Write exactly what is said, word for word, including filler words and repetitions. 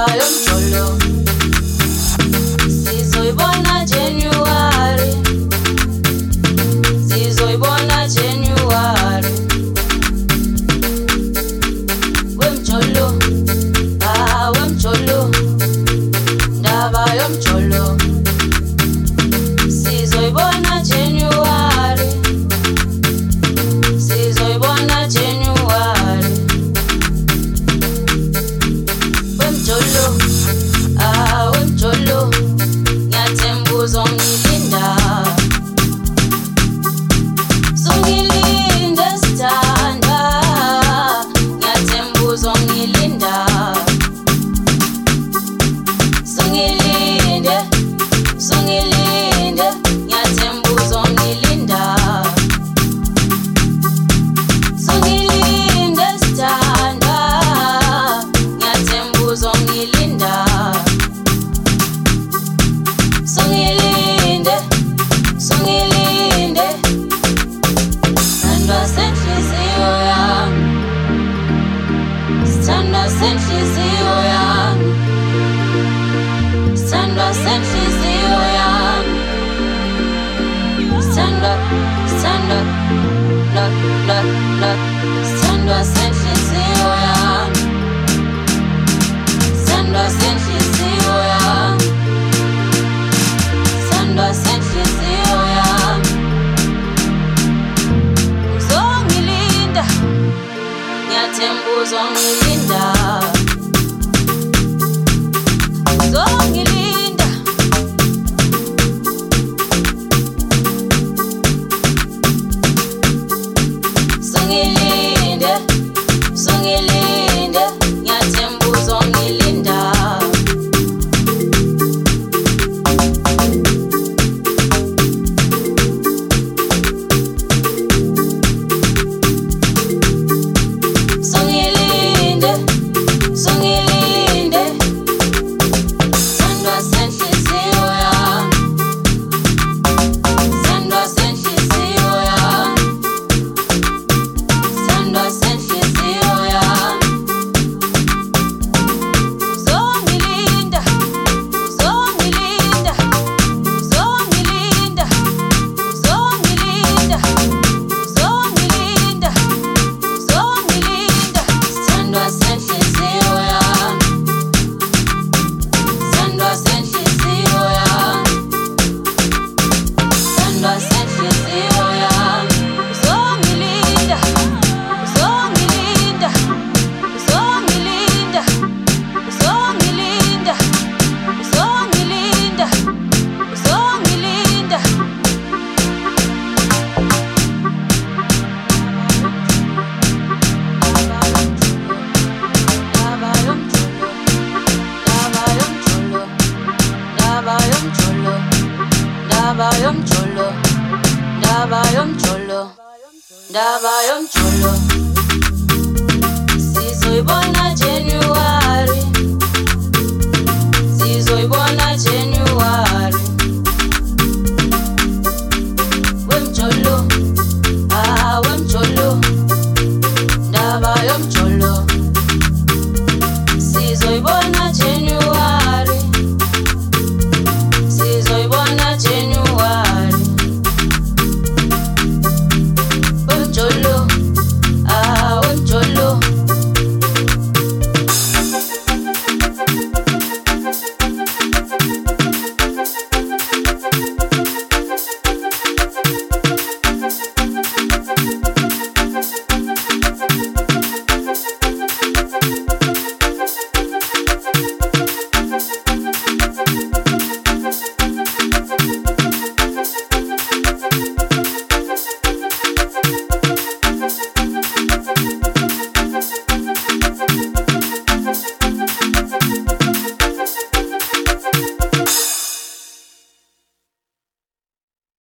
yomjolo sizoyibona January, sizoyibona January. Wemjolo, ah wemjolo, ndaba yomjolo sizoyibona January, sizoyibona January. Wemjolo, ah wemjolo, ngiyathemba uzongilinda, uzongilinde sithanda, ngiyathemba uzongilinda, uzongilinde, uzongilinde, ngiyathemba uzongilinda, uzongilinde sithanda, ngiyathemba uzongilinda, uzongilinde, uzongilinde. Sithandwa senhliziyo yami, sithandwa senhliziyo yami, sithandwa senhliziyo yami, sithandwa, sithandwa, la la la, sithandwa senhliziyo yami, sithandwa senhliziyo yami, sithandwa senhliziyo yami. Uzongilinda, ngiyathemba uzongilinda, uzongilinda, uzongilinde, uzongilinde, ngiyathemba uzongilinda. Uzongilinde, uzongilinde, sithandwa senhliziyo yami, sithandwa senhliziyo yami, sithandwa senhliziyo yami. Uzongilinda, uzongilinda, uzongilinda, uzongilinda, uzongilinda, uzongilinda, sithandwa senhliziyo yami, sithandwa senhliziyo yami, sithandwa senhliziyo yami. Uzongilinda, uzongilinda, uzongilinda, uzongilinda, uzongilinda, uzongilinda. Ndaba yomjolo, ndaba yomjolo, ndaba yomjolo, ndaba yomjolo, ndaba yomjolo, ndaba yomjolo sizoyibona January, sizoyibona January. Wemjolo, ah wemjolo, ndaba yomjolo